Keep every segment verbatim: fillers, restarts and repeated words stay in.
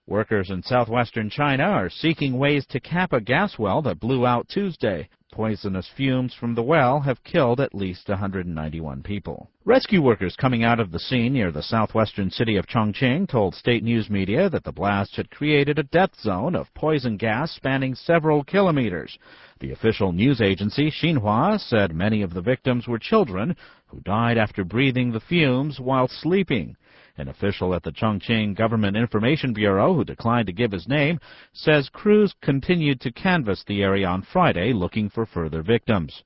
Workers in southwestern China are seeking ways to cap a gas well that blew out Tuesday. Poisonous fumes from the well have killed at least one hundred ninety-one people. Rescue workers coming out of the scene near the southwestern city of Chongqing told state news media that the blast had created a death zone of poison gas spanning several kilometers. The official news agency, Xinhua, said many of the victims were children who died after breathing the fumes while sleeping. An official at the Chongqing Government Information Bureau, who declined to give his name, says crews continued to canvass the area on Friday looking for further victims.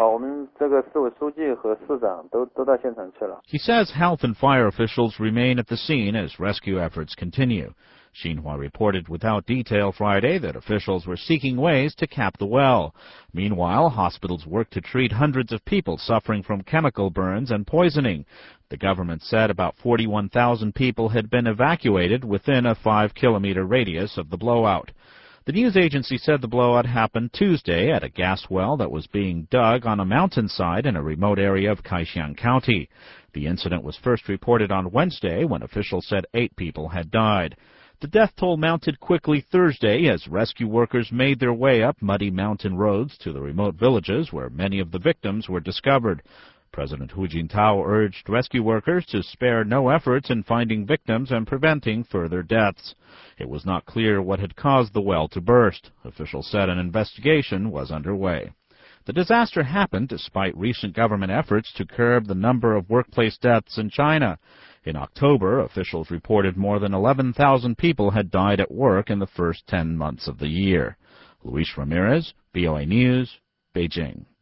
He says health and fire officials remain at the scene as rescue efforts continue. Xinhua reported without detail Friday that officials were seeking ways to cap the well. Meanwhile, hospitals work to treat hundreds of people suffering from chemical burns and poisoning. The government said about forty-one thousand people had been evacuated within a five-kilometer radius of the blowout. The news agency said the blowout happened Tuesday at a gas well that was being dug on a mountainside in a remote area of Kaohsiung County. The incident was first reported on Wednesday when officials said eight people had died. The death toll mounted quickly Thursday as rescue workers made their way up muddy mountain roads to the remote villages where many of the victims were discovered. President Hu Jintao urged rescue workers to spare no efforts in finding victims and preventing further deaths. It was not clear what had caused the well to burst. Officials said an investigation was underway. The disaster happened despite recent government efforts to curb the number of workplace deaths in China. In October, officials reported more than eleven thousand people had died at work in the first ten months of the year. Luis Ramirez, V O A News, Beijing.